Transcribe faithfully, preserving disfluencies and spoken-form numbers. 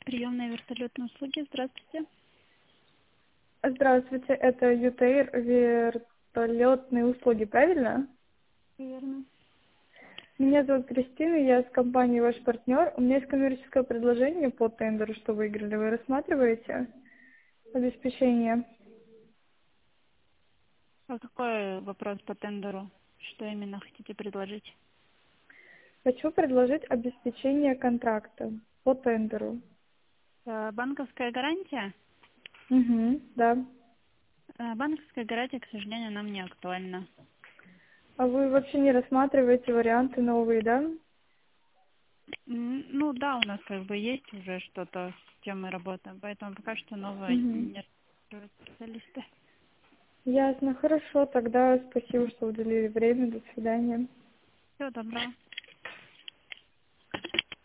Приемные вертолетные услуги. Здравствуйте. Здравствуйте, это ЮТЭЙР вертолетные услуги, правильно? Верно. Меня зовут Кристина, я с компании ваш партнер. У меня есть коммерческое предложение по тендеру, что выиграли. Вы рассматриваете обеспечение? А какой вопрос по тендеру? Что именно хотите предложить? Хочу предложить обеспечение контракта по тендеру. Э, Банковская гарантия? Угу, да. Э, Банковская гарантия, к сожалению, нам не актуальна. А вы вообще не рассматриваете варианты новые, да? М, Ну да, у нас как бы есть уже что-то, с чем мы работаем, поэтому пока что новое Угу. не рассматривают специалисты. Ясно, хорошо, тогда спасибо, что уделили время, до свидания. Всего доброго.